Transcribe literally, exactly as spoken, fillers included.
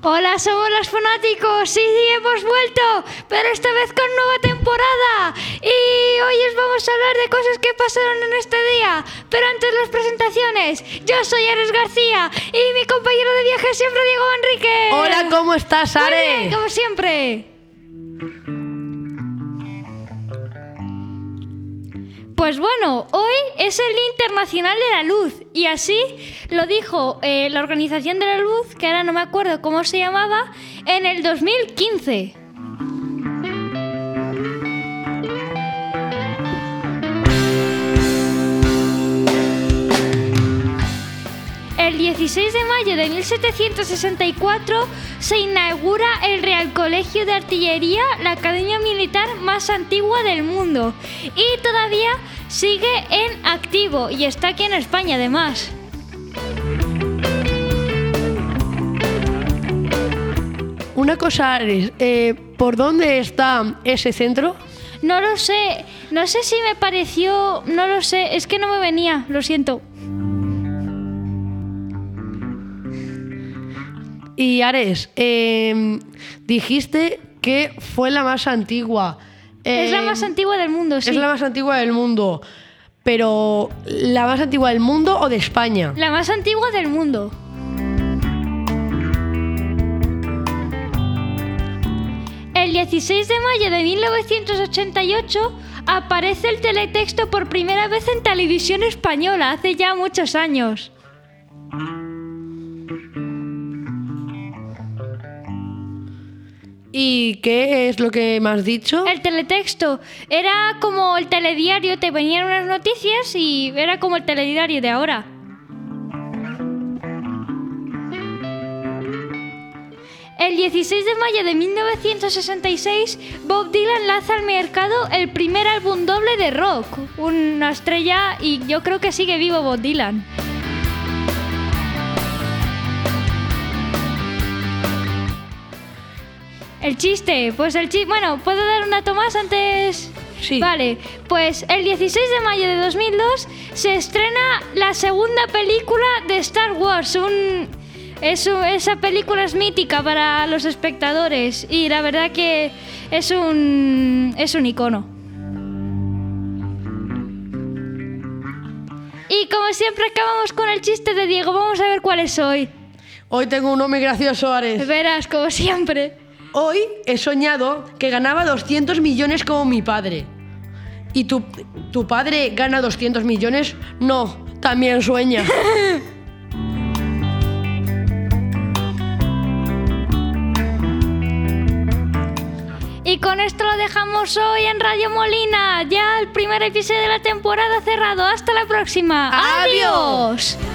Hola, somos los fanáticos, sí, sí, hemos vuelto, pero esta vez con nueva temporada. Y hoy os vamos a hablar de cosas que pasaron en este día. Pero antes las presentaciones, yo soy Ares García y mi compañero de viaje siempre, Diego Enrique. Hola, ¿cómo estás, Ares? Muy bien, como siempre. Pues bueno, hoy es el Día Internacional de la Luz y así lo dijo eh, la Organización de la Luz, que ahora no me acuerdo cómo se llamaba, en el dos mil quince. El dieciséis de mayo de mil setecientos sesenta y cuatro se inaugura el Real Colegio de Artillería, la academia militar más antigua del mundo, y todavía sigue en activo y está aquí en España además. Una cosa, Ares, eh, ¿por dónde está ese centro? No lo sé, no sé si me pareció, no lo sé, es que no me venía, lo siento. Y Ares, eh, dijiste que fue la más antigua. Eh, es la más antigua del mundo, sí. Es la más antigua del mundo. Pero, ¿la más antigua del mundo o de España? La más antigua del mundo. El dieciséis de mayo de mil novecientos ochenta y ocho aparece el teletexto por primera vez en televisión española, hace ya muchos años. ¿Y qué es lo que me has dicho? El teletexto era como el telediario, te venían unas noticias y era como el telediario de ahora. El dieciséis de mayo de mil novecientos sesenta y seis, Bob Dylan lanza al mercado el primer álbum doble de rock, una estrella, y yo creo que sigue vivo Bob Dylan. El chiste, pues el chiste... Bueno, ¿puedo dar un dato más antes? Sí. Vale, pues el dieciséis de mayo de dos mil dos se estrena la segunda película de Star Wars. Un, es un, esa película es mítica para los espectadores y la verdad que es un, es un icono. Y como siempre acabamos con el chiste de Diego, vamos a ver cuál es hoy. Hoy tengo uno muy gracioso, Ares. Verás, como siempre. Hoy he soñado que ganaba doscientos millones como mi padre. ¿Y tu, tu padre gana doscientos millones? No, también sueña. Y con esto lo dejamos hoy en Radio Molina. Ya el primer episodio de la temporada cerrado. Hasta la próxima. ¡Adiós! ¡Adiós!